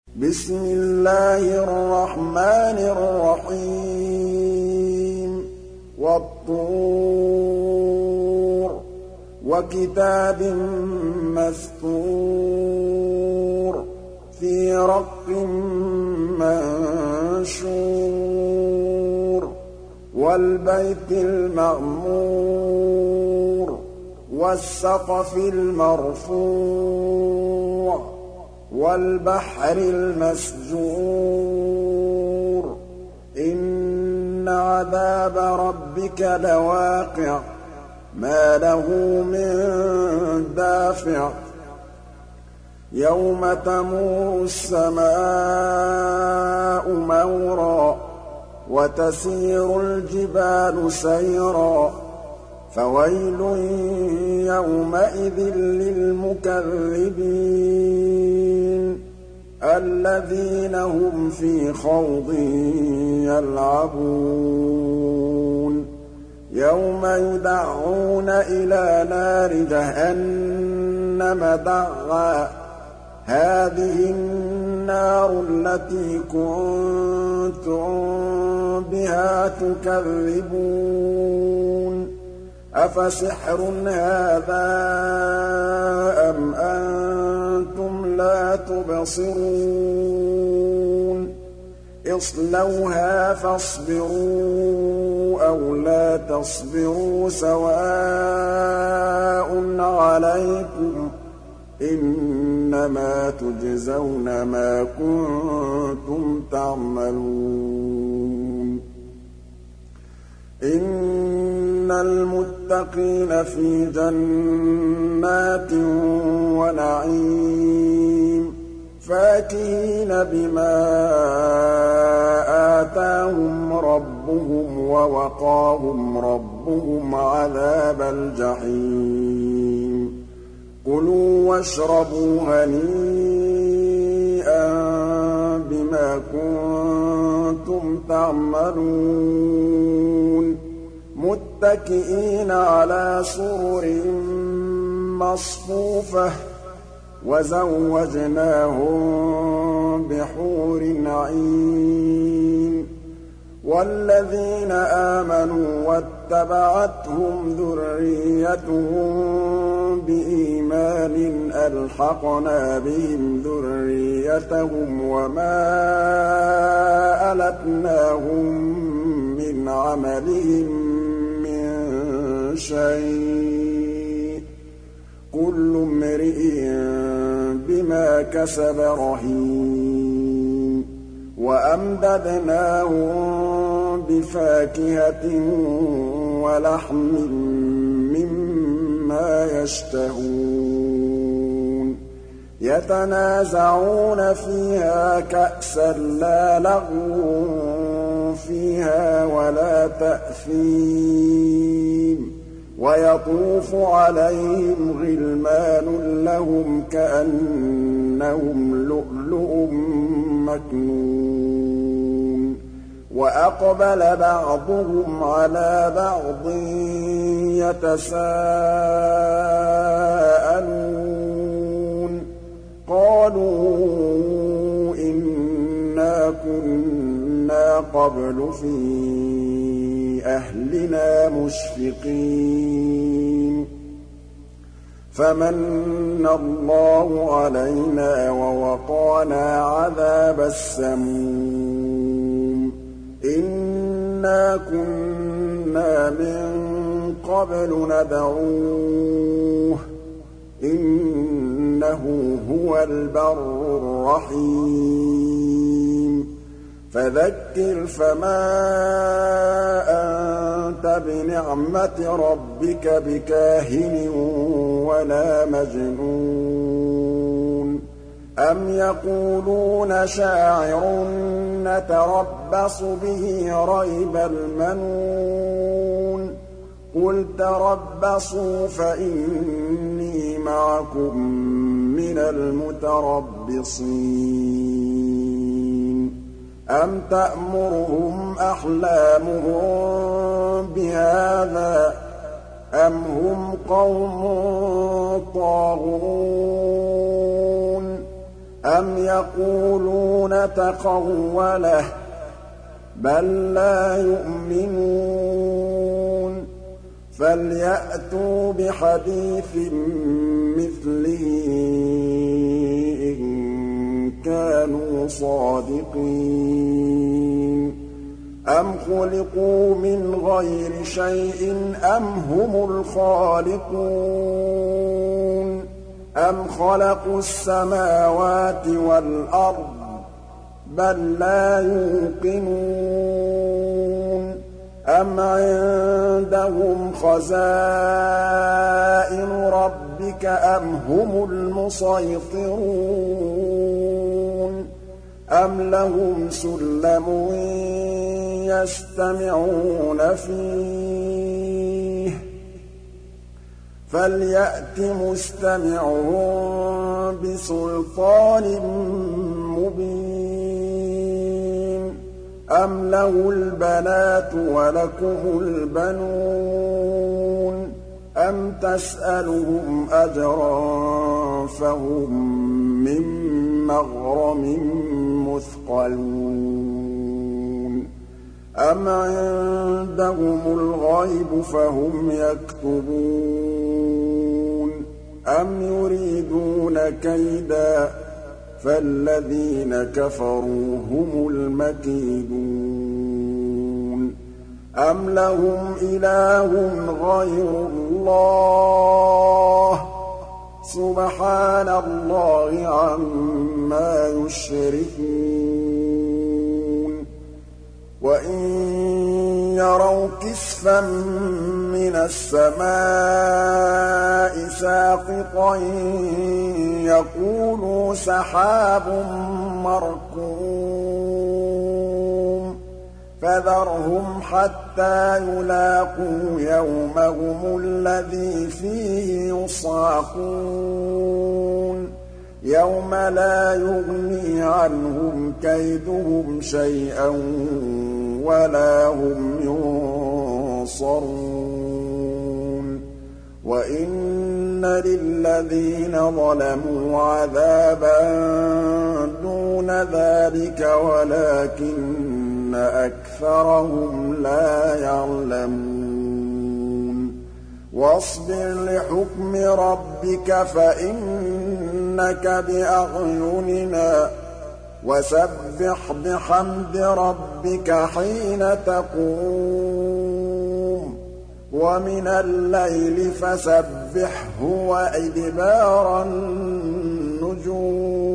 بسم الله الرحمن الرحيم والطور وكتاب مسطور في رق منشور والبيت المعمور والسقف المرفوع والبحر المسجور إن عذاب ربك لواقع ما له من دافع يوم تمور السماء مورا وتسير الجبال سيرا فويل يومئذ للمكذبين الذين هم في خوض يلعبون يوم يدعون إلى نار جهنم دعا هذه النار التي كنتم بها تكذبون أفسحر هذا أم أنتم لا تبصرون اصلوها فاصبروا أو لا تصبروا سواء عليكم إنما تجزون ما كنتم تعملون إن المتقين في جنات ونعيم فاكهين بما آتاهم ربهم ووقاهم ربهم عذاب الجحيم كلوا واشربوا هنيئا بما كنتم تعملون متكئين على سرر مصفوفة وزوجناهم بحور عين والذين آمنوا واتبعتهم ذريتهم بإيمان ألحقنا بهم ذريتهم وما ألتناهم من عملهم من شيء كل امرئ بما كسب رهين وأمددناهم بفاكهة ولحم مما يشتهون يتنازعون فيها كأسا لا لغو فيها ولا تأثيم ويطوف عليهم غلمان لهم كأنهم لؤلؤ مكنون وأقبل بعضهم على بعض يتساءلون قالوا إنا كنا قبل في أهلنا مشفقين فمن الله علينا ووقانا عذاب السموم إنا كنا من قبل ندعوه إنه هو البر الرحيم فذكر فما أنت بنعمة ربك بكاهن ولا مجنون أم يقولون شاعر نتربص به ريب المنون قل تربصوا فإني معكم من المتربصين أم تأمرهم أحلامهم بهذا أم هم قوم طاغون أَمْ يَقُولُونَ تَقَوَّلَهُ ۚ بَل لَّا يُؤْمِنُونَ فَلْيَأْتُوا بِحَدِيثٍ مِّثْلِهِ إِن كَانُوا صَادِقِينَ أَمْ خُلِقُوا مِنْ غَيْرِ شَيْءٍ أَمْ هُمُ الْخَالِقُونَ أَمْ خَلَقُوا السَّمَاوَاتِ وَالْأَرْضَ ۚ بَل لَّا يُوقِنُونَ أَمْ عِندَهُمْ خَزَائِنُ رَبِّكَ أَمْ هُمُ الْمُصَيْطِرُونَ أَمْ لَهُمْ سُلَّمٌ يَسْتَمِعُونَ فِيهِ ۖ فَلْيَأْتِ مُسْتَمِعُهُم بِسُلْطَانٍ مُّبِينٍ أَمْ لَهُ الْبَنَاتُ وَلَكُمُ الْبَنُونَ أَمْ تَسْأَلُهُمْ أَجْرًا فَهُم مِّن مَّغْرَمٍ مُّثْقَلُونَ أَمْ عِندَهُمُ الْغَيْبُ فَهُمْ يَكْتُبُونَ أَمْ يُرِيدُونَ كَيْدًا ۖ فَالَّذِينَ كَفَرُوا هُمُ الْمَكِيدُونَ أَمْ لَهُمْ إِلَٰهٌ غَيْرُ اللَّهِ ۚ سُبْحَانَ اللَّهِ عَمَّا يُشْرِكُونَ وَإِن يَرَوْا كِسْفًا مِّنَ السَّمَاءِ سَاقِطًا يَقُولُوا سَحَابٌ مَّرْكُومٌ فَذَرْهُمْ حَتَّىٰ يُلَاقُوا يَوْمَهُمُ الَّذِي فِيهِ يُصْعَقُونَ يَوْمَ لَا يُغْنِي عَنْهُمْ كَيْدُهُمْ شَيْئًا وَلَا هُمْ يُنصَرُونَ وَإِنَّ لِلَّذِينَ ظَلَمُوا عَذَابًا دُونَ ذَٰلِكَ وَلَٰكِنَّ أَكْثَرَهُمْ لَا يَعْلَمُونَ وَاصْبِرْ لِحُكْمِ رَبِّكَ فَإِنَّكَ بِأَعْيُنِنَا وَسَبِّحْ بِحَمْدِ رَبِّكَ حِينَ تَقُومُ وَمِنَ اللَّيْلِ فَسَبِّحْهُ وَإِدْبَارَ النُّجُومِ